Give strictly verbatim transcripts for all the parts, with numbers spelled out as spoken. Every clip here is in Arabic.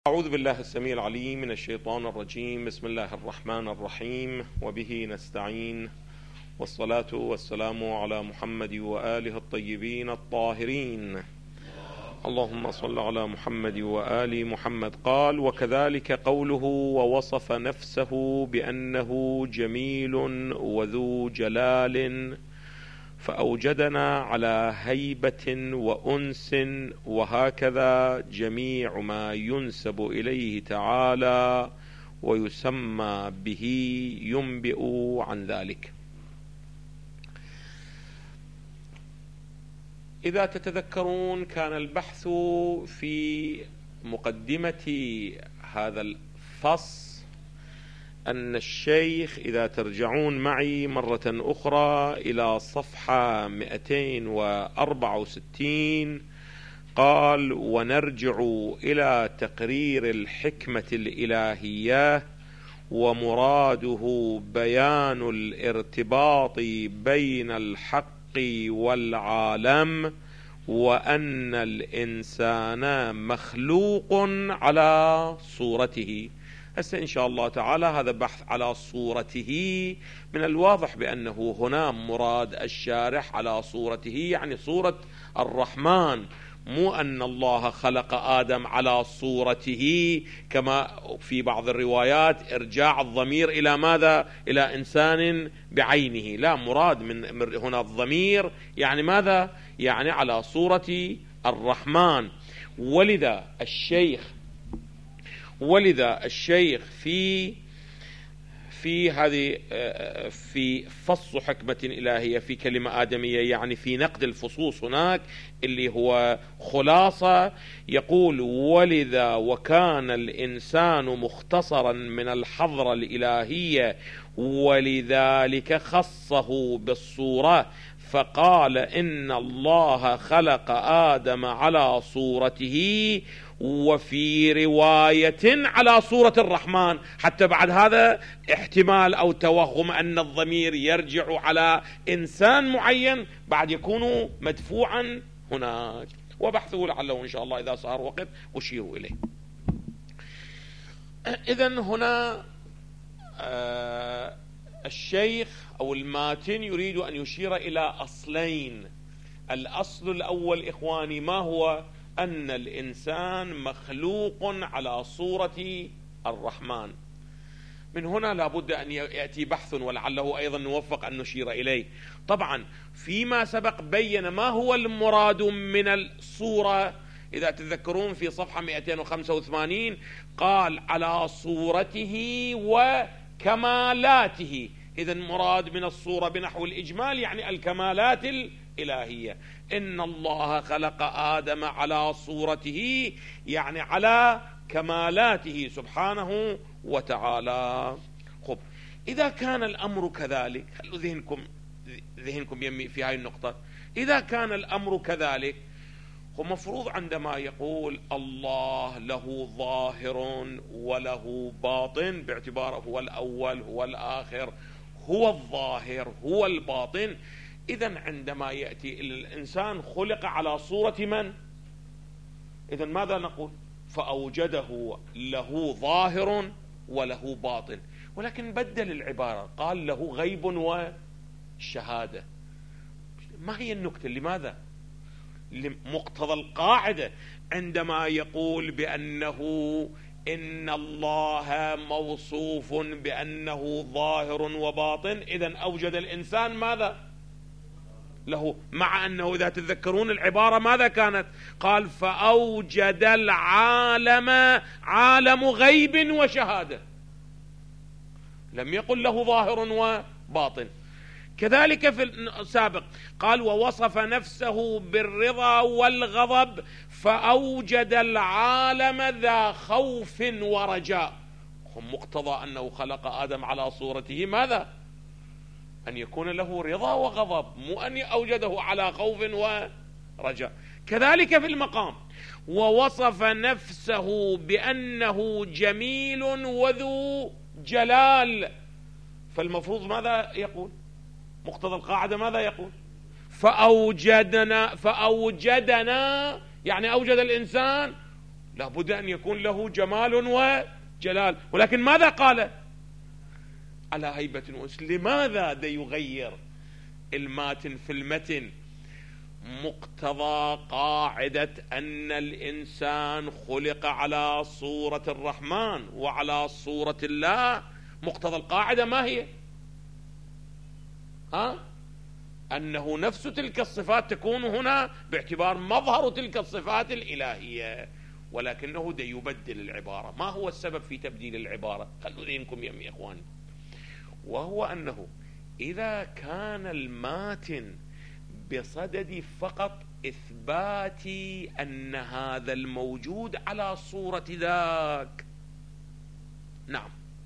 أعوذ بالله السميع العليم من الشيطان الرجيم. بسم الله الرحمن الرحيم، وبه نستعين، والصلاة والسلام على محمد وآله الطيبين الطاهرين. اللهم صل على محمد وآل محمد. قال: وكذلك قوله: ووصف نفسه بأنه جميل وذو جلال، فأوجدنا على هيبة وأنس، وهكذا جميع ما ينسب إليه تعالى ويسمى به ينبئ عن ذلك. إذا تتذكرون، كان البحث في مقدمة هذا الفصل أن الشيخ، إذا ترجعون معي مرة أخرى إلى صفحة مئتين وأربعة وستين، قال: ونرجع إلى تقرير الحكمة الإلهية، ومراده بيان الارتباط بين الحق والعالم، وأن الإنسان مخلوق على صورته. هسه إن شاء الله تعالى هذا بحث على صورته. من الواضح بأنه هنا مراد الشارح على صورته، يعني صورة الرحمن، مو أن الله خلق آدم على صورته كما في بعض الروايات إرجاع الضمير إلى ماذا؟ إلى إنسان بعينه. لا، مراد من هنا الضمير يعني ماذا؟ يعني على صورة الرحمن. ولذا الشيخ ولذا الشيخ في في هذه في فص حكمة إلهية في كلمة آدمية، يعني في نقد الفصوص هناك اللي هو خلاصة، يقول: ولذا وكان الإنسان مختصرا من الحضرة الإلهية، ولذلك خصه بالصورة، فقال: إن الله خلق آدم على صورته، وفي رواية على صورة الرحمن. حتى بعد هذا احتمال أو توهم أن الضمير يرجع على إنسان معين، بعد يكون مدفوعا هناك. وبحثه لعله إن شاء الله إذا صار وقت أشير إليه. إذن هنا آه الشيخ أو الماتن يريد أن يشير إلى أصلين. الأصل الأول إخواني ما هو؟ أن الإنسان مخلوق على صورة الرحمن. من هنا لابد أن يأتي بحث، ولعله أيضا نوفق أن نشير إليه. طبعا فيما سبق بين ما هو المراد من الصورة. إذا تذكرون في صفحة مئتين وخمسة وثمانين قال: على صورته وكمالاته. إذن مراد من الصورة بنحو الإجمال يعني الكمالات الإلهية. إن الله خلق آدم على صورته، يعني على كمالاته سبحانه وتعالى. خب، إذا كان الأمر كذلك، خلوا ذهنكم ذهنكم يمي في هاي النقطة. إذا كان الأمر كذلك، هو مفروض عندما يقول الله له ظاهر وله باطن، باعتباره هو الأول هو الآخر هو الظاهر هو الباطن، إذن عندما يأتي الإنسان خلق على صورة من؟ إذن ماذا نقول؟ فأوجده له ظاهر وله باطن، ولكن بدل العبارة، قال له غيب وشهادة. ما هي النكتة؟ لماذا؟ لمقتضى القاعدة عندما يقول بأنه إن الله موصوف بأنه ظاهر وباطن، إذن أوجد الإنسان ماذا؟ له. مع أنه إذا تتذكرون العبارة ماذا كانت؟ قال: فأوجد العالم عالم غيب وشهادة، لم يقل له ظاهر وباطن. كذلك في السابق قال: ووصف نفسه بالرضا والغضب، فأوجد العالم ذا خوف ورجاء. مقتضى أنه خلق آدم على صورته ماذا؟ أن يكون له رضا وغضب، مو أن أوجده على خوف ورجاء. كذلك في المقام: ووصف نفسه بأنه جميل وذو جلال، فالمفروض ماذا يقول؟ مقتضى القاعدة ماذا يقول؟ فأوجدنا فأوجدنا يعني أوجد الإنسان لابد أن يكون له جمال وجلال، ولكن ماذا قال؟ على هيبة وأنس. لماذا دا يغير الماتن في المتن؟ مقتضى قاعدة أن الإنسان خلق على صورة الرحمن وعلى صورة الله. مقتضى القاعدة ما هي؟ ها؟ أنه نفس تلك الصفات تكون هنا باعتبار مظهر تلك الصفات الإلهية، ولكنه دا يبدل العبارة. ما هو السبب في تبديل العبارة؟ خلوا ذهنكم يا إخواني. وهو أنه إذا كان الماتن بصدد فقط إثبات أن هذا الموجود على صورة ذاك، نعم،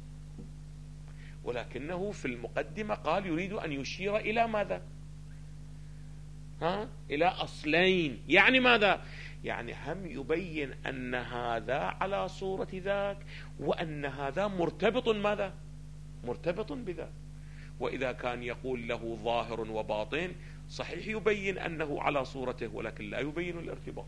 ولكنه في المقدمة قال يريد أن يشير إلى ماذا؟ ها؟ إلى أصلين. يعني ماذا؟ يعني هم يبين أن هذا على صورة ذاك، وأن هذا مرتبط ماذا؟ مرتبط بذاك. وإذا كان يقول له ظاهر وباطن، صحيح يبين أنه على صورته، ولكن لا يبين الارتباط.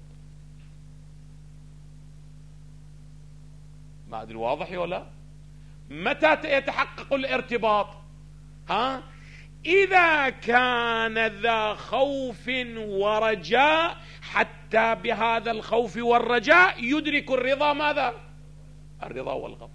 ما أدري واضح ولا؟ متى يتحقق الارتباط؟ ها؟ إذا كان ذا خوف ورجاء، حتى بهذا الخوف والرجاء يدرك الرضا ماذا؟ الرضا والغضب.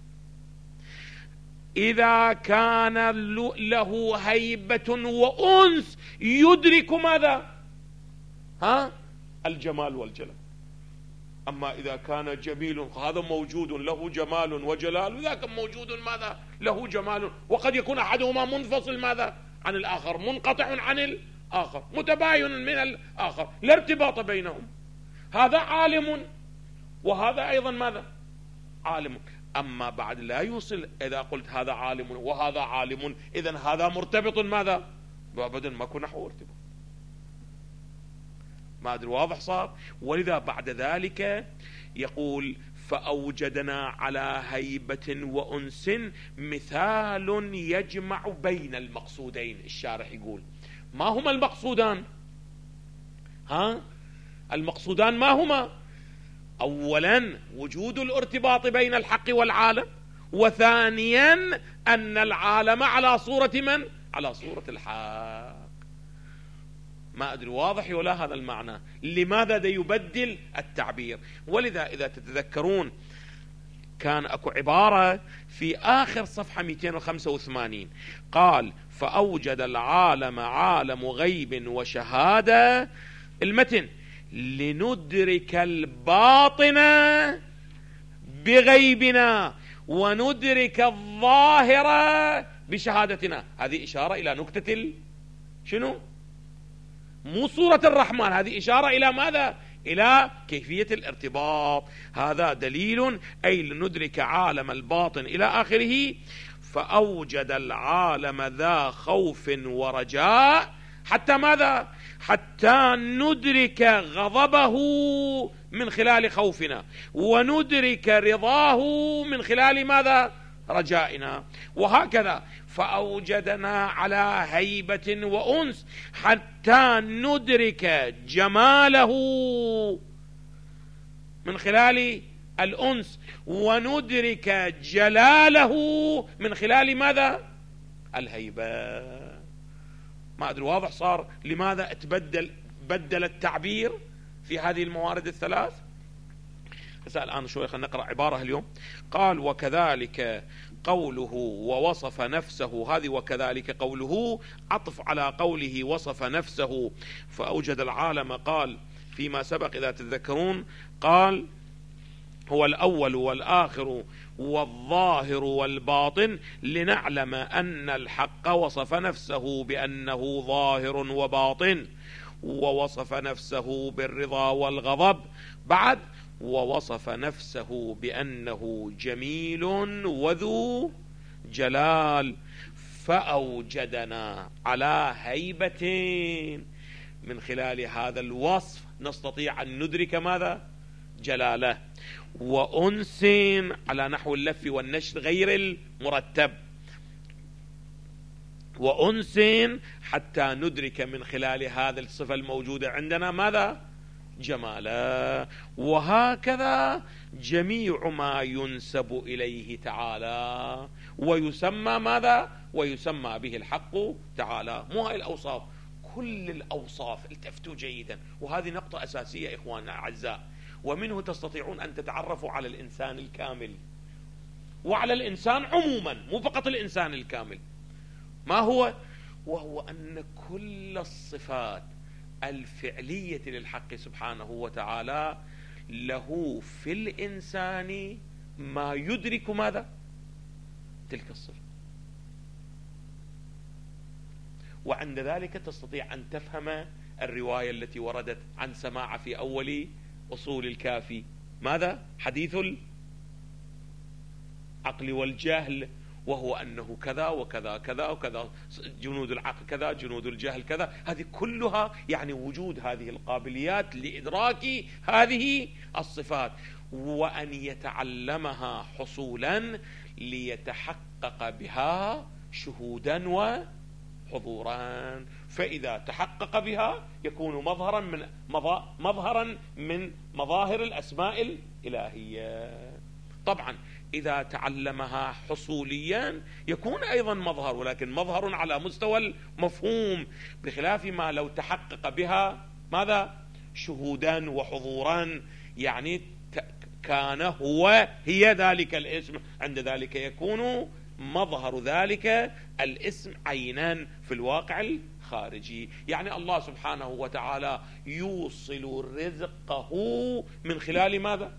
إذا كان له هيبة وأنس يدرك ماذا؟ ها؟ الجمال والجلال. أما إذا كان جميل، هذا موجود له جمال وجلال، وذاك موجود ماذا؟ له جمال، وقد يكون أحدهما منفصل ماذا؟ عن الآخر، منقطع عن الآخر، متباين من الآخر، لا ارتباط بينهم. هذا عالم وهذا أيضا ماذا؟ عالم. أما بعد لا يوصل. إذا قلت هذا عالم وهذا عالم، إذن هذا مرتبط ماذا؟ أبدا ما كنا نحو ارتباط. ما أدري واضح صار؟ ولذا بعد ذلك يقول فأوجدنا على هيبة وأنس مثال يجمع بين المقصودين. الشارح يقول ما هما المقصودان؟ ها؟ المقصودان ما هما؟ أولا وجود الارتباط بين الحق والعالم، وثانيا أن العالم على صورة من؟ على صورة الحق. ما أدري واضح ولا هذا المعنى؟ لماذا دا يبدل التعبير؟ ولذا إذا تتذكرون كان أكو عبارة في آخر صفحة مئتين وخمسة وثمانين، قال فأوجد العالم عالم غيب وشهادة، المتن لندرك الباطن بغيبنا وندرك الظاهر بشهادتنا. هذه إشارة إلى نكتة ال... شنو؟ مو صورة الرحمن، هذه إشارة إلى ماذا؟ إلى كيفية الارتباط. هذا دليل، أي لندرك عالم الباطن إلى آخره. فأوجد العالم ذا خوف ورجاء حتى ماذا؟ حتى ندرك غضبه من خلال خوفنا، وندرك رضاه من خلال ماذا؟ رجائنا. وهكذا فأوجدنا على هيبة وأنس حتى ندرك جماله من خلال الأنس، وندرك جلاله من خلال ماذا؟ الهيبة. ما أدري واضح صار لماذا اتبدل بدل التعبير في هذه الموارد الثلاث؟ هسه الآن شوي خلينا نقرأ عبارة اليوم. قال وكذلك قوله ووصف نفسه، هذه وكذلك قوله عطف على قوله وصف نفسه فأوجد العالم. قال فيما سبق إذا تتذكرون قال هو الأول والآخر والظاهر والباطن، لنعلم أن الحق وصف نفسه بأنه ظاهر وباطن، ووصف نفسه بالرضا والغضب. بعد ووصف نفسه بأنه جميل وذو جلال، فأوجدنا على هيبة. من خلال هذا الوصف نستطيع أن ندرك ماذا؟ جلاله. وأنس على نحو اللف والنشر غير المرتب، وأنس حتى ندرك من خلال هذا الصفة الموجودة عندنا ماذا؟ جمالا. وهكذا جميع ما ينسب إليه تعالى ويسمى ماذا؟ ويسمى به الحق تعالى. مو هاي الأوصاف، كل الأوصاف. التفتوا جيدا، وهذه نقطة أساسية إخواننا الأعزاء، ومنه تستطيعون أن تتعرفوا على الإنسان الكامل وعلى الإنسان عموما، مو فقط الإنسان الكامل. ما هو؟ وهو أن كل الصفات الفعلية للحق سبحانه وتعالى له في الإنسان ما يدرك ماذا؟ تلك الصفة. وعند ذلك تستطيع أن تفهم الرواية التي وردت عن سماعة في أول أصول الكافي، ماذا؟ حديث العقل والجهل، وهو أنه كذا وكذا كذا وكذا، جنود العقل كذا، جنود الجهل كذا. هذه كلها يعني وجود هذه القابليات لإدراك هذه الصفات، وأن يتعلمها حصولا ليتحقق بها شهودا وحضورا. فإذا تحقق بها يكون مظهرا من مظهرا من مظاهر الأسماء الإلهية. طبعا إذا تعلمها حصوليا يكون أيضا مظهر، ولكن مظهر على مستوى المفهوم، بخلاف ما لو تحقق بها ماذا؟ شهودا وحضورا، يعني كان هو هي ذلك الاسم، عند ذلك يكون مظهر ذلك الاسم عينا في الواقع الخارجي. يعني الله سبحانه وتعالى يوصل رزقه من خلال ماذا؟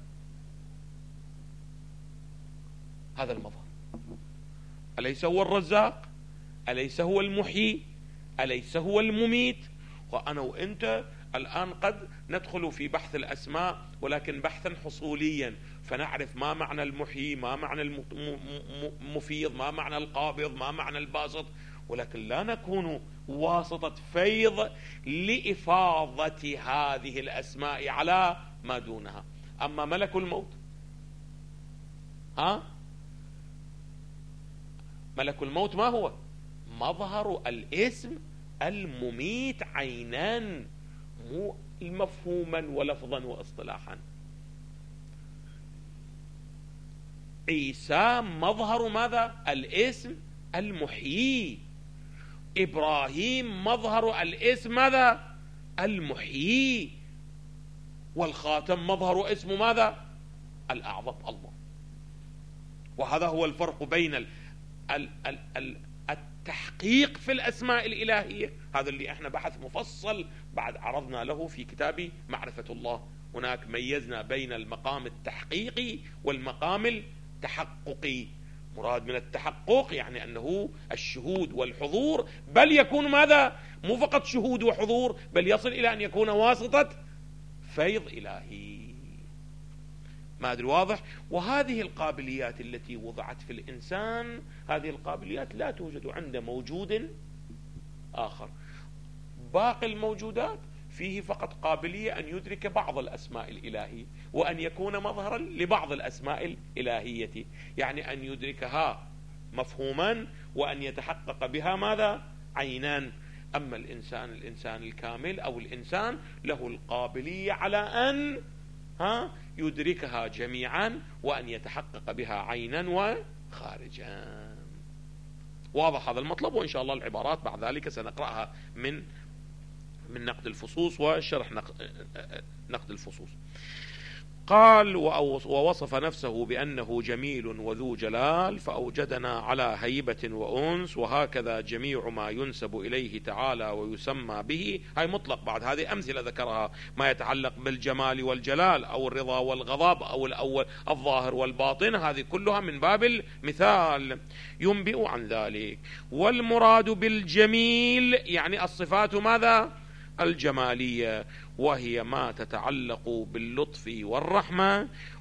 هذا المظهر. أليس هو الرزاق؟ أليس هو المحيي؟ أليس هو المميت؟ وأنا وإنت الآن قد ندخل في بحث الأسماء، ولكن بحثا حصوليا، فنعرف ما معنى المحيي، ما معنى المفيض، ما معنى القابض، ما معنى الباسط، ولكن لا نكون واسطة فيض لإفاضة هذه الأسماء على ما دونها. أما ملك الموت، ها؟ ملك الموت ما هو؟ مظهر الاسم المميت عينا، مو مفهوما ولفظا واصطلاحا. عيسى مظهر ماذا؟ الاسم المحيي. إبراهيم مظهر الاسم ماذا؟ المحيي. والخاتم مظهر اسم ماذا؟ الأعظم، الله. وهذا هو الفرق بين ال ال ال ال التحقيق في الأسماء الإلهية، هذا اللي احنا بحث مفصل بعد عرضنا له في كتاب معرفة الله. هناك ميزنا بين المقام التحقيقي والمقام التحققي. مراد من التحقق يعني أنه الشهود والحضور، بل يكون ماذا؟ مو فقط شهود وحضور، بل يصل إلى أن يكون واسطة فيض إلهي. ما أدري واضح؟ وهذه القابليات التي وضعت في الإنسان، هذه القابليات لا توجد عند موجود آخر. باقي الموجودات فيه فقط قابلية أن يدرك بعض الأسماء الإلهية، وأن يكون مظهرا لبعض الأسماء الإلهية، يعني أن يدركها مفهوما وأن يتحقق بها ماذا؟ عينان. أما الإنسان الإنسان الكامل أو الإنسان له القابلية على أن ها يدركها جميعا وأن يتحقق بها عينا وخارجا. واضح هذا المطلب؟ وإن شاء الله العبارات بعد ذلك سنقرأها من من نقد الفصوص وشرح نقد الفصوص. قال: ووصف نفسه بأنه جميل وذو جلال فأوجدنا على هيبة وأنس، وهكذا جميع ما ينسب إليه تعالى ويسمى به. هاي مطلق، بعد هذه أمثلة ذكرها، ما يتعلق بالجمال والجلال أو الرضا والغضب أو الأول الظاهر والباطن، هذه كلها من باب المثال ينبئ عن ذلك. والمراد بالجميل يعني الصفات ماذا؟ الجمالية، وهي ما تتعلق باللطف والرحمة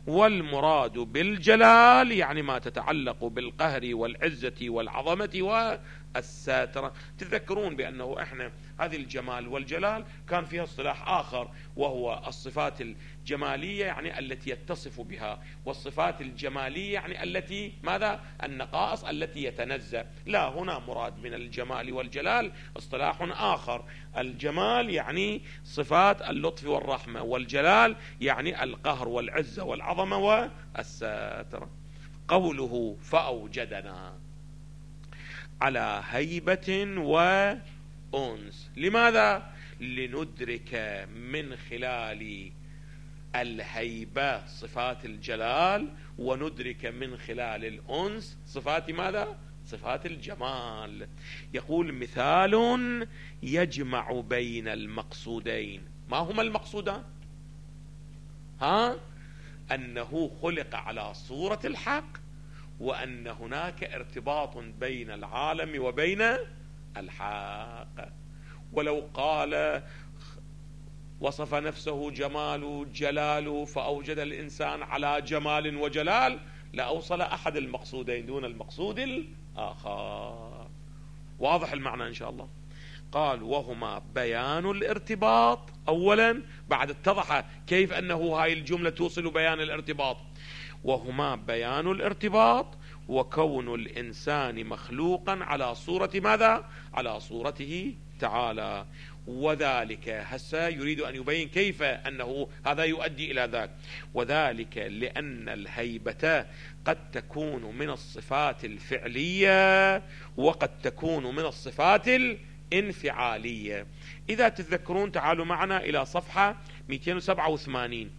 والمراد بالجلال يعني ما تتعلق بالقهر والعزة والعظمة والساترة. تذكرون بأنه احنا هذه الجمال والجلال كان فيها اصطلاح آخر، وهو الصفات الجمالية يعني التي يتصف بها، والصفات الجمالية يعني التي ماذا؟ النقائص التي يتنزه. لا، هنا مراد من الجمال والجلال اصطلاح آخر. الجمال يعني صفات اللطف والرحمة، والجلال يعني القهر والعزة والعظمة والساترة. قوله فأوجدنا على هيبة وأنس، لماذا؟ لندرك من خلال الهيبة صفات الجلال، وندرك من خلال الأنس صفات ماذا؟ صفات الجمال. يقول مثال يجمع بين المقصودين. ما هما المقصودان؟ ها؟ أنه خلق على صورة الحق، وأن هناك ارتباط بين العالم وبين الحق. ولو قال وصف نفسه جمال جلال فأوجد الإنسان على جمال وجلال لأوصل أحد المقصودين دون المقصود الآخر. واضح المعنى إن شاء الله. قال وهما بيان الارتباط أولا، بعد اتضح كيف أنه هاي الجملة توصل بيان الارتباط. وهما بيان الارتباط وكون الإنسان مخلوقا على صورة ماذا؟ على صورته تعالى. وذلك هسه يريد أن يبين كيف أنه هذا يؤدي إلى ذاك. وذلك لأن الهيبة قد تكون من الصفات الفعلية وقد تكون من الصفات الانفعالية. إذا تتذكرون تعالوا معنا إلى صفحة مئتين وسبعة وثمانين،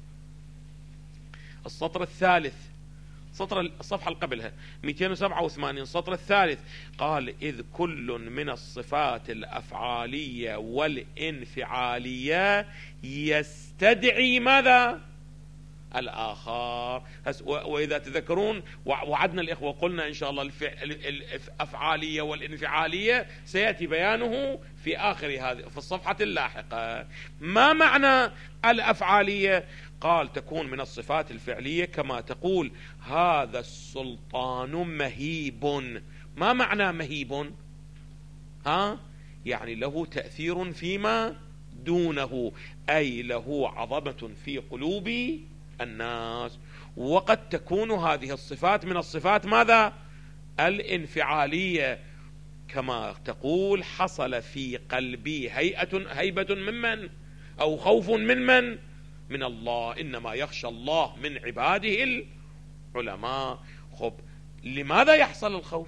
السطر الثالث، سطر الصفحة اللي قبلها مئتين وسبعة وثمانين السطر الثالث. قال إذ كل من الصفات الأفعالية والانفعالية يستدعي ماذا؟ الآخر. وإذا تذكرون وعدنا الإخوة قلنا إن شاء الله الأفعالية والانفعالية سيأتي بيانه في آخر هذه في الصفحة اللاحقة. ما معنى الأفعالية؟ قال تكون من الصفات الفعلية كما تقول هذا السلطان مهيب. ما معنى مهيب؟ ها؟ يعني له تأثير فيما دونه، أي له عظمة في قلوب الناس. وقد تكون هذه الصفات من الصفات ماذا؟ الانفعالية، كما تقول حصل في قلبي هيئة هيبة ممن أو خوف من من؟ من الله. إنما يخشى الله من عباده العلماء. خب لماذا يحصل الخوف؟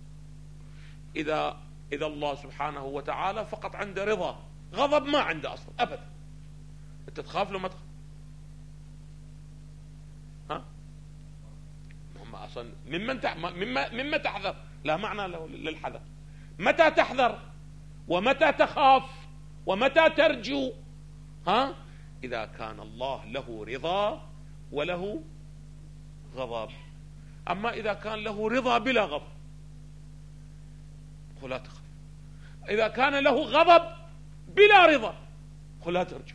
إذا إذا الله سبحانه وتعالى فقط عنده رضا، غضب ما عنده أصلا أبدا، أنت تخاف لو ما تخاف؟ ها؟ هم أصلا ممن تح... مما مما تحذر، لا معنى له للحذر. متى تحذر ومتى تخاف ومتى ترجو؟ ها؟ إذا كان الله له رضا وله غضب. أما إذا كان له رضا بلا غضب قل لا تخاف. إذا كان له غضب بلا رضا قل لا ترجو.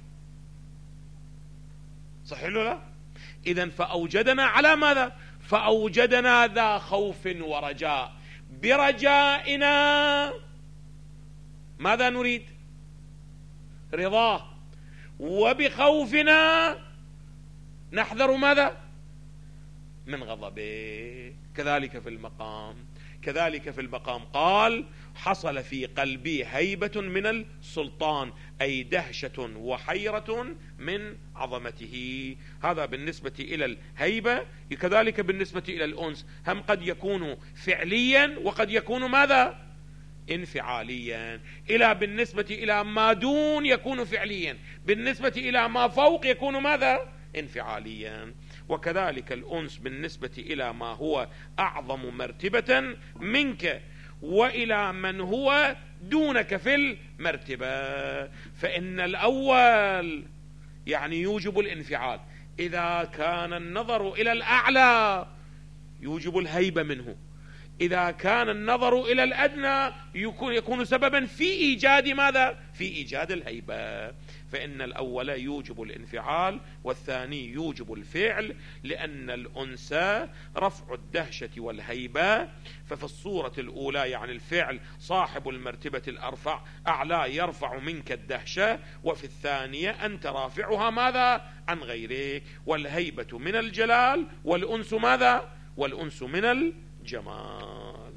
صحيح له لا؟ إذن فأوجدنا على ماذا؟ فأوجدنا ذا خوف ورجاء. برجائنا ماذا نريد؟ رضاه. وبخوفنا نحذر ماذا؟ من غضبه. كذلك في المقام، كذلك في المقام قال حصل في قلبي هيبة من السلطان، أي دهشة وحيرة من عظمته. هذا بالنسبة إلى الهيبة. كذلك بالنسبة إلى الأنس، هم قد يكون فعليا وقد يكون ماذا؟ انفعاليا. إلى بالنسبة إلى ما دون يكون فعليا، بالنسبة إلى ما فوق يكون ماذا؟ انفعاليا. وكذلك الأنس بالنسبة إلى ما هو أعظم مرتبة منك وإلى من هو دونك في المرتبة. فإن الأول يعني يوجب الانفعال، إذا كان النظر إلى الأعلى يوجب الهيبة منه، إذا كان النظر إلى الأدنى يكون, يكون سببا في إيجاد ماذا؟ في إيجاد الهيبة. فإن الأول يوجب الانفعال والثاني يوجب الفعل، لأن الأنثى رفع الدهشة والهيبة. ففي الصورة الأولى يعني الفعل صاحب المرتبة الأرفع أعلى يرفع منك الدهشة، وفي الثانية أنت رافعها ماذا؟ عن غيرك. والهيبة من الجلال والأنس ماذا؟ والأنس من الجمال.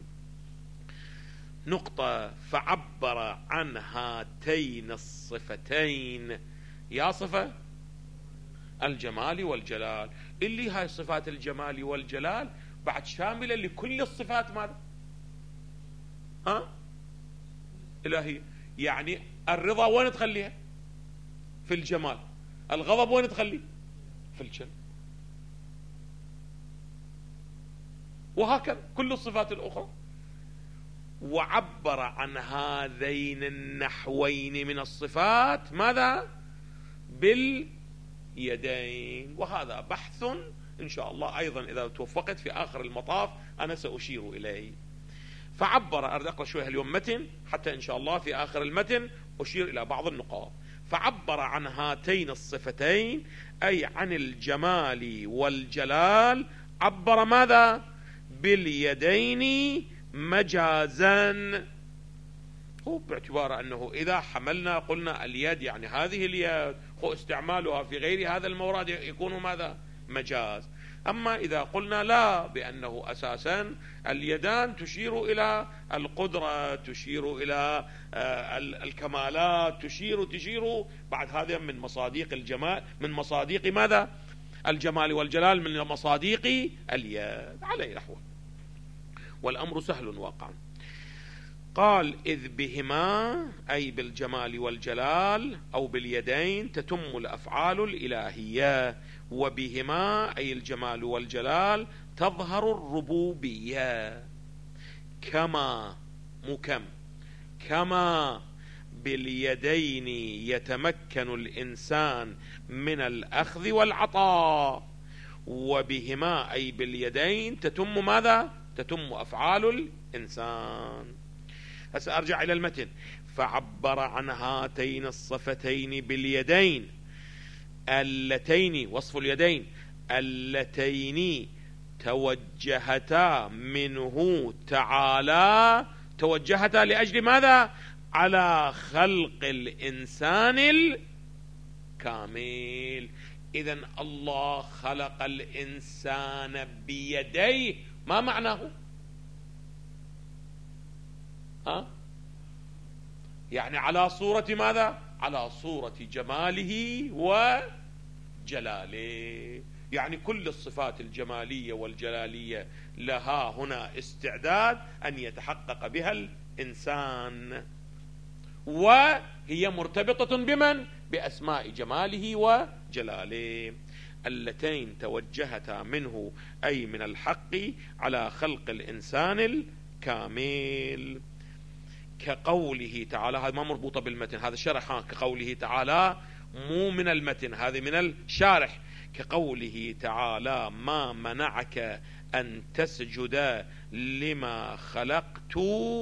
نقطة. فعبر عن هاتين الصفتين، يا صفة الجمال والجلال، اللي هاي صفات الجمال والجلال بعد شاملة لكل الصفات ماذا؟ ها؟ إلهية. يعني الرضا وين تخليها؟ في الجمال. الغضب وين تخليه؟ في الجلال. وهكذا كل الصفات الأخرى. وعبر عن هذين النحوين من الصفات ماذا؟ باليدين. وهذا بحث إن شاء الله أيضا إذا توفقت في آخر المطاف أنا سأشير إليه. فعبر، أريد أقرأ شوية اليوم متن حتى إن شاء الله في آخر المتن أشير إلى بعض النقاط. فعبر عن هاتين الصفتين أي عن الجمال والجلال، عبر ماذا؟ باليدين مجازا. هو باعتبار أنه إذا حملنا قلنا اليد يعني هذه اليد، هو استعمالها في غير هذا المورد يكون ماذا؟ مجاز. أما إذا قلنا لا، بأنه أساسا اليدان تشير إلى القدرة، تشير إلى الكمالات، تشير تشير بعد هذا من مصاديق الجمال، من مصاديق ماذا؟ الجمال والجلال، من مصاديق اليد على نحو. والأمر سهل واقعا. قال إذ بهما أي بالجمال والجلال أو باليدين تتم الأفعال الإلهية، وبهما أي الجمال والجلال تظهر الربوبية. كما مكم كما باليدين يتمكن الإنسان من الأخذ والعطاء، وبهما أي باليدين تتم ماذا؟ تتم أفعال الإنسان. هسه أرجع إلى المتن. فعبر عن هاتين الصفتين باليدين اللتين، وصف اليدين اللتين توجهتا منه تعالى، توجهتا لأجل ماذا؟ على خلق الإنسان الكامل. إذن الله خلق الإنسان بيديه، ما معناه؟ ها؟ يعني على صورة ماذا؟ على صورة جماله وجلاله. يعني كل الصفات الجمالية والجلالية لها هنا استعداد أن يتحقق بها الإنسان، وهي مرتبطة بمن؟ بأسماء جماله وجلاله. اللتين توجهتا منه أي من الحق على خلق الإنسان الكامل. كقوله تعالى، هذا ما مربوطة بالمتن، هذا شرح. ها كقوله تعالى مو من المتن، هذه من الشارح. كقوله تعالى ما منعك أن تسجد لما خلقت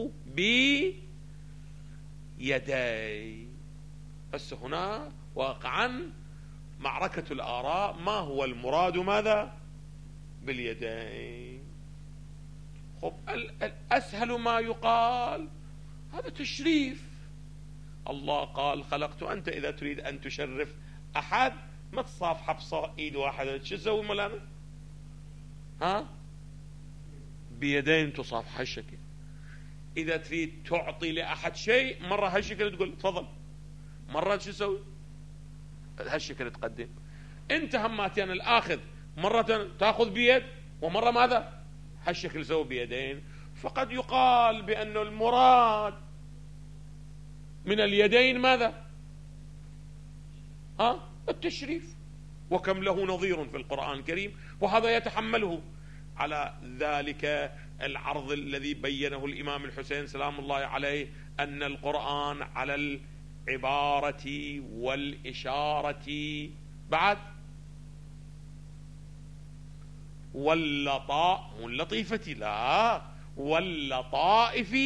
بيدي. بس هنا واقعا معركة الآراء، ما هو المراد ماذا؟ باليدين. خب الأسهل ما يقال هذا تشريف. الله قال خلقت. أنت إذا تريد أن تشرف أحد ما تصافحه بصا إيد واحدة، شو تسوي مولانا؟ ها؟ بيدين تصافح هالشكل. إذا تريد تعطي لأحد شيء مرة هالشكل تقول تفضل، مرة شو تسوي؟ هالشكل تقدم. أنت هماتين الآخذ مرة تأخذ بيد ومرة ماذا؟ هالشكل سوي بيدين. فقد يقال بأن المراد من اليدين ماذا؟ ها؟ التشريف. وكم له نظير في القرآن الكريم، وهذا يتحمله على ذلك العرض الذي بينه الإمام الحسين سلام الله عليه، أن القرآن على العبارة والإشارة بعد واللطاء واللطيفة، لا واللطائف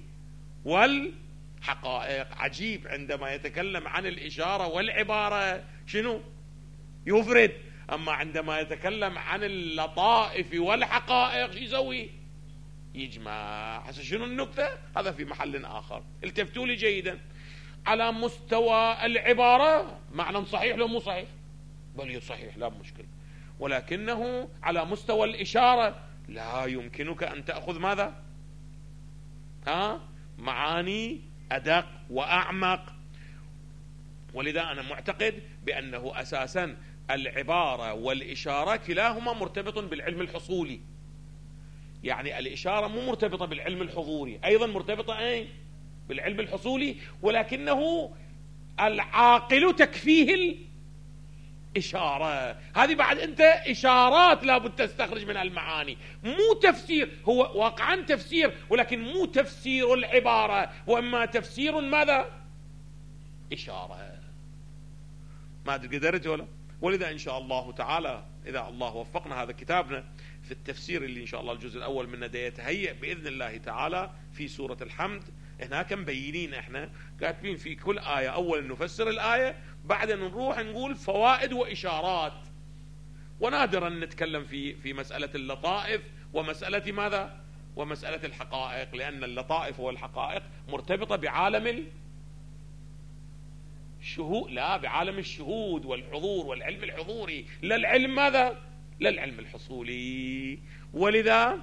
والحقائق. عجيب، عندما يتكلم عن الإشارة والعبارة شنو؟ يفرد. أما عندما يتكلم عن اللطائف والحقائق شو يسوي؟ يجمع. حسن شنو النكتة؟ هذا في محل آخر. التفتوا لي جيدا. على مستوى العبارة معنى صحيح لو مو صحيح؟ بل صحيح لا مشكلة. ولكنه على مستوى الإشارة لا يمكنك أن تأخذ ماذا؟ ها؟ معاني أدق وأعمق. ولذا أنا معتقد بأنه أساسا العبارة والإشارة كلاهما مرتبط بالعلم الحصولي. يعني الإشارة مو مرتبطة بالعلم الحضوري، أيضا مرتبطة أين؟ بالعلم الحصولي، ولكنه العاقل تكفيه الإشارة. هذه بعد أنت إشارات لابد تستخرج منها المعاني، مو تفسير. هو واقعا تفسير، ولكن مو تفسير العبارة، وإما تفسير ماذا؟ إشارة. ما أدري قدرت ولا. ولذا إن شاء الله تعالى إذا الله وفقنا، هذا كتابنا في التفسير اللي إن شاء الله الجزء الأول منه يتهيأ بإذن الله تعالى في سورة الحمد. هناك مبينين احنا كاتبين في كل آية أولا نفسر الآية، بعدين نروح نقول فوائد وإشارات. ونادرا نتكلم في في مسألة اللطائف ومسألة ماذا؟ ومسألة الحقائق، لأن اللطائف والحقائق مرتبطة بعالم الشهود، لا بعالم الشهود والحضور والعلم الحضوري، لا العلم ماذا؟ لا العلم الحصولي. ولذا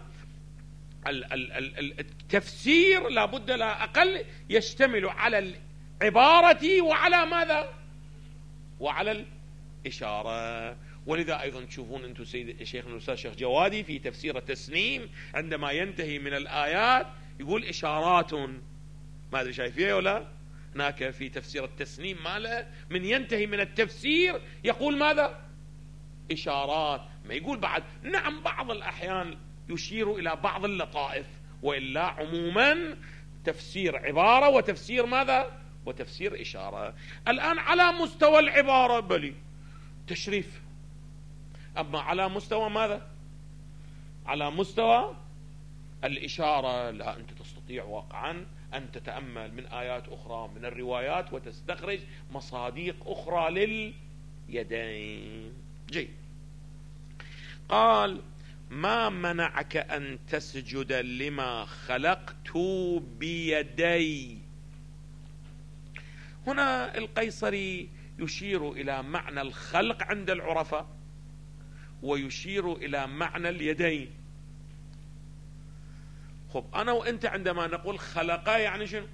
التفسير لابد لا أقل يشتمل على العبارة وعلى ماذا؟ وعلى الإشارة. ولذا أيضا تشوفون أنتم سيد شيخنا الأستاذ شيخ جوادي في تفسير التسنيم عندما ينتهي من الآيات يقول إشارات. ما أدري شايفيه ولا؟ هناك في تفسير التسنيم ماله من ينتهي من التفسير يقول ماذا؟ إشارات. ما يقول بعد نعم بعض الأحيان يشير إلى بعض اللطائف، وإلا عموما تفسير عبارة وتفسير ماذا؟ وتفسير إشارة. الآن على مستوى العبارة بلي تشريف، أما على مستوى ماذا؟ على مستوى الإشارة لا، أنت تستطيع واقعا أن تتأمل من آيات أخرى من الروايات وتستخرج مصاديق أخرى لليدين. جيد. قال ما منعك أن تسجد لما خلقت بيدي. هنا القيصري يشير إلى معنى الخلق عند العرفاء، ويشير إلى معنى اليدين. خب أنا وأنت عندما نقول خلق يعني شنو؟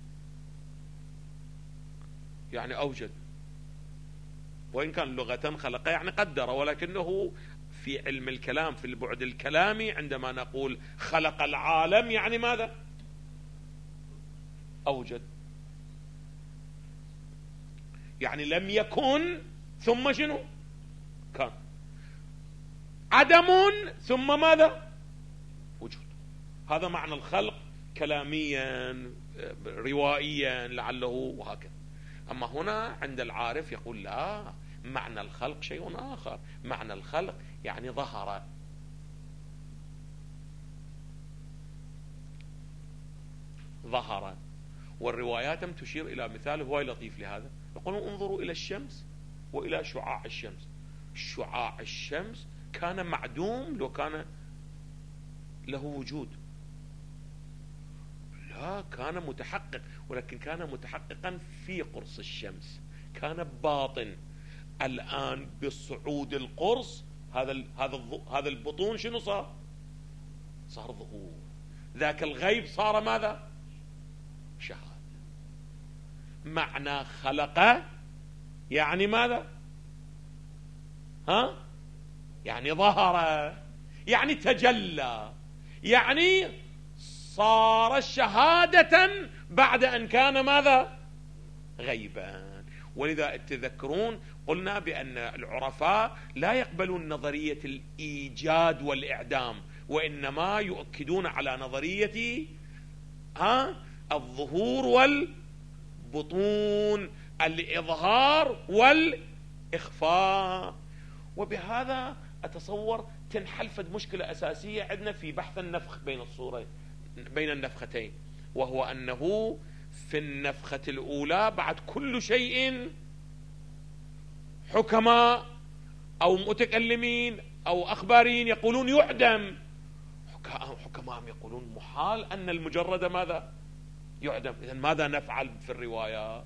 يعني أوجد، وإن كان لغة خلق يعني قدر، ولكنه في علم الكلام في البعد الكلامي عندما نقول خلق العالم يعني ماذا؟ أوجد. يعني لم يكن ثم شنو؟ كان. عدم ثم ماذا؟ وجود. هذا معنى الخلق كلاميا روائيا لعله وهكذا. أما هنا عند العارف يقول لا، معنى الخلق شيء آخر. معنى الخلق يعني ظهر. ظهر. والروايات تشير إلى مثال هواي لطيف لهذا، يقولون انظروا إلى الشمس وإلى شعاع الشمس. شعاع الشمس كان معدوم لو كان له وجود؟ لا، كان متحقق، ولكن كان متحققا في قرص الشمس، كان باطن. الآن بصعود القرص هذا هذا هذا البطون شنو صار؟ صار ظهور. ذاك الغيب صار ماذا؟ شهادة. معنى خلق يعني ماذا؟ ها؟ يعني ظهر، يعني تجلى، يعني صار شهادة بعد أن كان ماذا؟ غيبا. ولذا تذكرون قلنا بأن العرفاء لا يقبلون نظرية الإيجاد والإعدام، وإنما يؤكدون على نظرية ها الظهور والبطون، الإظهار والإخفاء. وبهذا أتصور تنحل فد مشكلة أساسية عندنا في بحث النفخ بين الصورة بين النفختين، وهو أنه في النفخة الأولى بعد كل شيء حكماء أو متكلمين أو أخباريين يقولون يعدم، حكماء يقولون محال أن المجرد ماذا يعدم. إذن ماذا نفعل في الروايات؟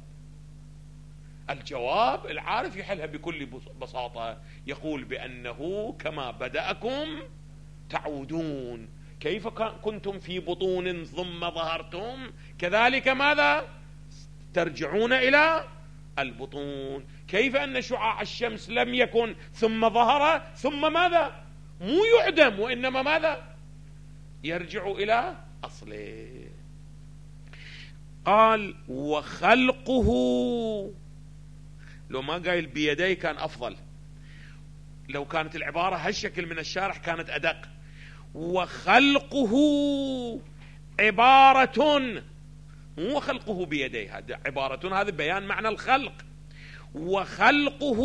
الجواب العارف يحلها بكل بساطة، يقول بأنه كما بدأكم تعودون، كيف كنتم في بطون ثم ظهرتم كذلك ماذا ترجعون إلى البطون. كيف أن شعاع الشمس لم يكن ثم ظهر ثم ماذا مو يعدم وإنما ماذا يرجع إلى أصله. قال وخلقه، لو ما قايل بيديه كان أفضل، لو كانت العبارة هالشكل من الشارح كانت أدق. وخلقه عبارة، مو خلقه بيديه، هذا عبارة، هذا بيان معنى الخلق. وخلقه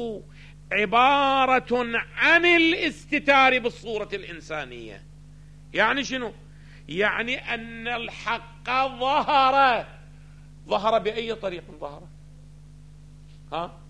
عبارة عن الاستتار بالصورة الإنسانية. يعني شنو؟ يعني أن الحق ظهر. ظهر بأي طريق ظهر؟ ها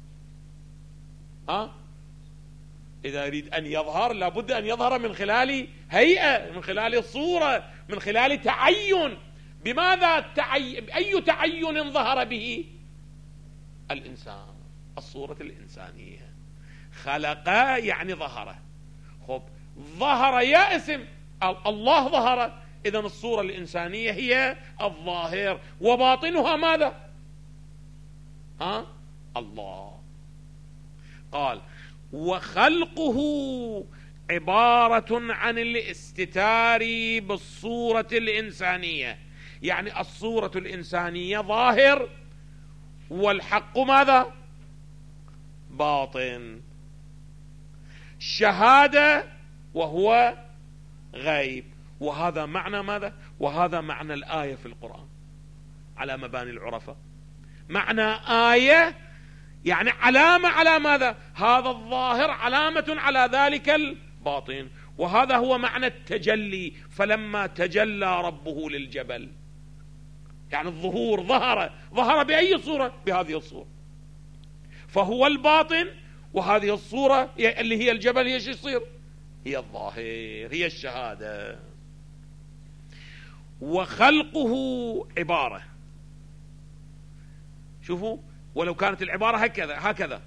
ها إذا يريد أن يظهر لابد أن يظهر من خلال هيئة، من خلال الصورة، من خلال تعين. بماذا تعين؟ بأي تعين ظهر به؟ الإنسان، الصورة الإنسانية. خلق يعني ظهر. خب ظهر يا اسم الله ظهر، إذن الصورة الإنسانية هي الظاهر، وباطنها ماذا؟ ها الله. قال وخلقه عبارة عن الاستتار بالصورة الإنسانية، يعني الصورة الإنسانية ظاهر والحق ماذا؟ باطن. شهادة وهو غيب. وهذا معنى ماذا؟ وهذا معنى الآية في القرآن على مباني العرفة. معنى آية يعني علامة على ماذا؟ هذا الظاهر علامة على ذلك الباطن. وهذا هو معنى التجلي. فلما تجلى ربه للجبل، يعني الظهور، ظهر. ظهر بأي صورة؟ بهذه الصورة. فهو الباطن، وهذه الصورة اللي هي الجبل هي شو يصير؟ هي الظاهر، هي الشهادة. وخلقه عبارة، شوفوا، ولو كانت العبارة هكذا هكذا.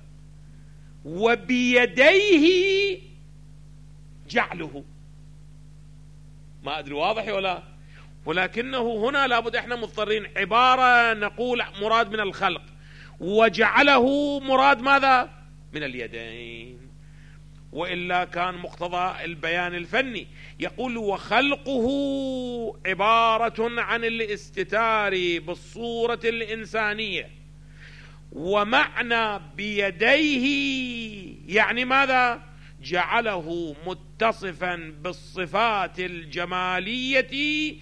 وبيديه جعله، ما أدري واضح ولا، ولكنه هنا لابد احنا مضطرين عبارة نقول مراد من الخلق، وجعله مراد ماذا؟ من اليدين. وإلا كان مقتضى البيان الفني. يقول وخلقه عبارة عن الاستتار بالصورة الإنسانية. ومعنى بيديه يعني ماذا؟ جعله متصفا بالصفات الجمالية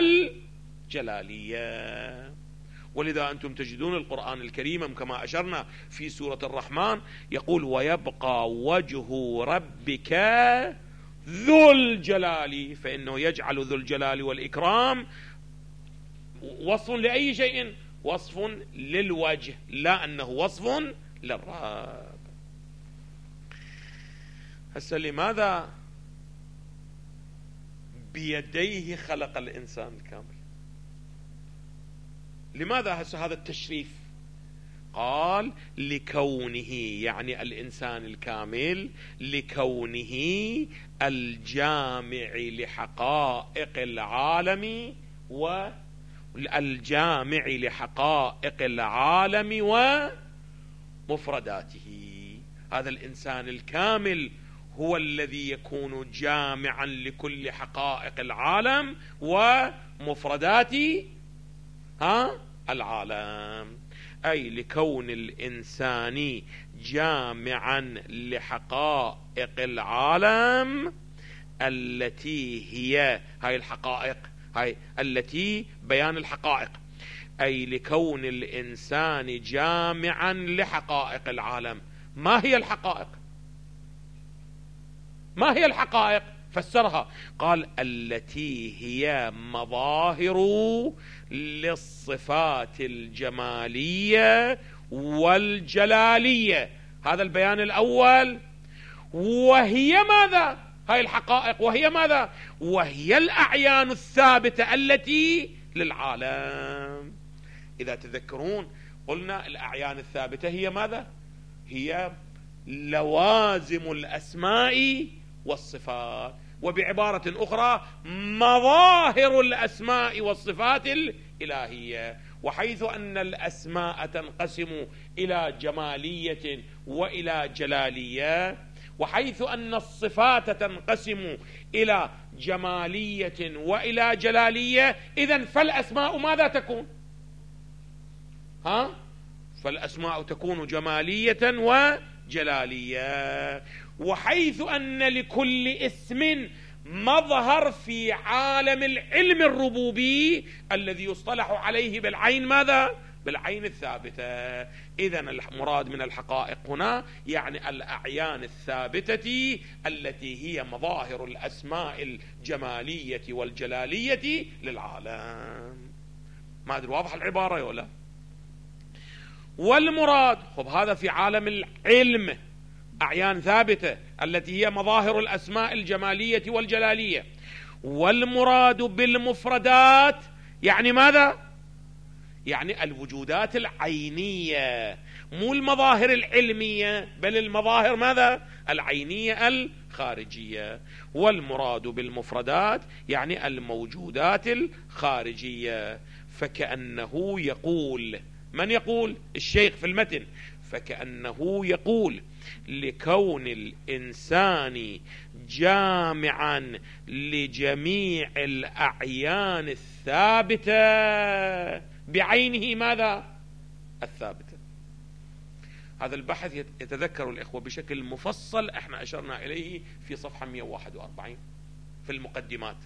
والجلالية. ولذا أنتم تجدون القرآن الكريم كما أشرنا في سورة الرحمن يقول ويبقى وجه ربك ذو الجلال، فإنه يجعل ذو الجلال والإكرام وصف لأي شيء؟ وصف للوجه، لا أنه وصف للرب. هسه لماذا بيديه خلق الإنسان الكامل؟ لماذا هسه هذا التشريف؟ قال لكونه، يعني الإنسان الكامل، لكونه الجامع لحقائق العالم والجامع لحقائق العالم ومفرداته. هذا الإنسان الكامل هو الذي يكون جامعا لكل حقائق العالم ومفردات ها العالم، أي لكون الإنسان جامعا لحقائق العالم التي هي هاي الحقائق، هاي التي بيان الحقائق، أي لكون الإنسان جامعا لحقائق العالم. ما هي الحقائق؟ ما هي الحقائق؟ فسرها، قال التي هي مظاهر للصفات الجمالية والجلالية. هذا البيان الأول. وهي ماذا؟ هاي الحقائق وهي ماذا؟ وهي الأعيان الثابتة التي للعالم. إذا تذكرون قلنا الأعيان الثابتة هي ماذا؟ هي لوازم الأسماء والصفات، وبعبارة أخرى مظاهر الأسماء والصفات الإلهية. وحيث أن الأسماء تنقسم إلى جمالية وإلى جلالية، وحيث أن الصفات تنقسم إلى جمالية وإلى جلالية، إذن فالأسماء ماذا تكون؟ ها؟ فالأسماء تكون جمالية وجلالية. وحيث أن لكل اسم مظهر في عالم العلم الربوبي الذي يصطلح عليه بالعين ماذا؟ بالعين الثابتة. إذن المراد من الحقائق هنا يعني الأعيان الثابتة التي هي مظاهر الأسماء الجمالية والجلالية للعالم. ما أدري واضح العبارة ولا؟ والمراد، خب هذا في عالم العلم أعيان ثابتة التي هي مظاهر الأسماء الجمالية والجلالية. والمراد بالمفردات يعني ماذا؟ يعني الوجودات العينية، مو المظاهر العلمية، بل المظاهر ماذا؟ العينية الخارجية. والمراد بالمفردات يعني الموجودات الخارجية. فكأنه يقول، من يقول؟ الشيخ في المتن، فكأنه يقول لكون الإنسان جامعا لجميع الأعيان الثابتة بعينه ماذا؟ الثابتة. هذا البحث يتذكر الإخوة بشكل مفصل، احنا أشرنا إليه في صفحة مئة وواحد وأربعين في المقدمات.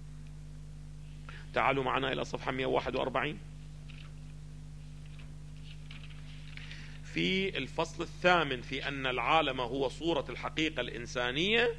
تعالوا معنا إلى صفحة مئة وواحد وأربعين في الفصل الثامن في أن العالم هو صورة الحقيقة الإنسانية.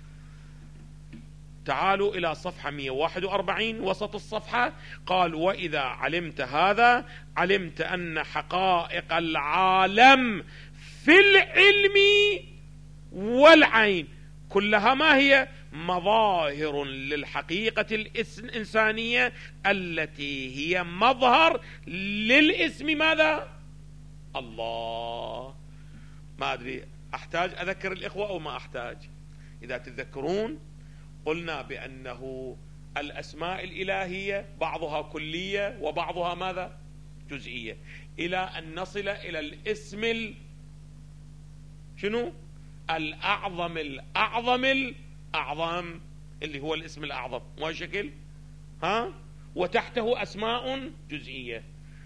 تعالوا إلى صفحة مئة وواحد وأربعين وسط الصفحة، قال وإذا علمت هذا علمت أن حقائق العالم في العلم والعين كلها ما هي؟ مظاهر للحقيقة الإنسانية التي هي مظهر للاسم ماذا؟ الله. ما أدري أحتاج أذكر الإخوة أو ما أحتاج؟ إذا تذكرون قلنا بأنه الأسماء الإلهية بعضها كلية وبعضها ماذا؟ جزئية، إلى أن نصل إلى الاسم ال... شنو؟ الأعظم الأعظم الأعظم اللي هو الاسم الأعظم، مو شكل؟ ها؟ وتحته أسماء جزئية.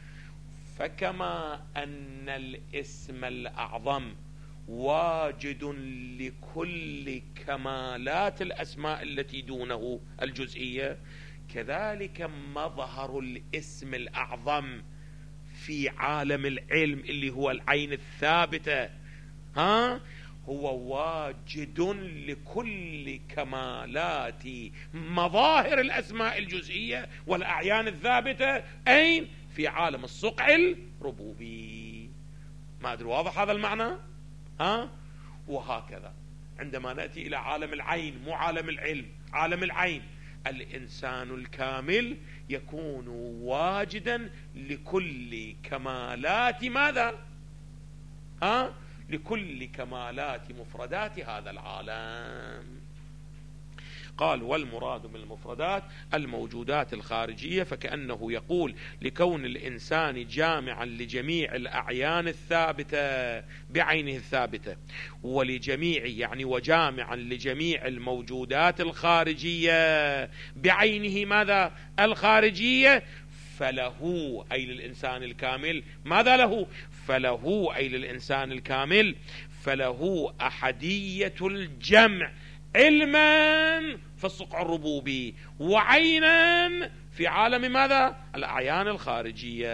فكما أن الاسم الأعظم واجد لكل كمالات الأسماء التي دونه الجزئية، كذلك مظهر الاسم الأعظم في عالم العلم اللي هو العين الثابتة، ها، هو واجد لكل كمالات مظاهر الأسماء الجزئية والأعيان الثابتة. أين؟ في عالم الصقع الربوبي. ما أدري واضح هذا المعنى؟ ها؟ وهكذا عندما نأتي إلى عالم العين، مو عالم العلم، عالم العين، الإنسان الكامل يكون واجدا لكل كمالات ماذا؟ ها؟ لكل كمالات مفردات هذا العالم. قال والمراد من المفردات الموجودات الخارجية، فكأنه يقول لكون الإنسان جامعا لجميع الأعيان الثابتة بعينه الثابتة، ولجميع يعني وجامعا لجميع الموجودات الخارجية بعينه ماذا؟ الخارجية. فله أي للإنسان الكامل ماذا له؟ فله أي للإنسان الكامل فله أحدية الجمع علما في الصقع الربوبي، وعينا في عالم ماذا؟ الأعيان الخارجية.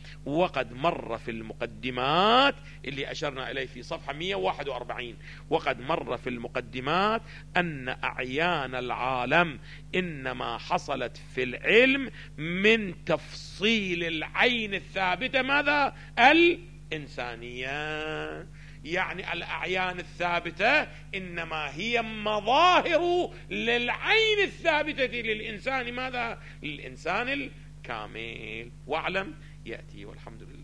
وقد مر في المقدمات اللي أشرنا إليه في صفحة مئة وواحد وأربعين، وقد مر في المقدمات أن أعيان العالم إنما حصلت في العلم من تفصيل العين الثابتة ماذا؟ الإنسانية. يعني الأعيان الثابتة إنما هي مظاهر للعين الثابتة للإنسان ماذا؟ للإنسان الكامل. واعلم يأتي والحمد لله.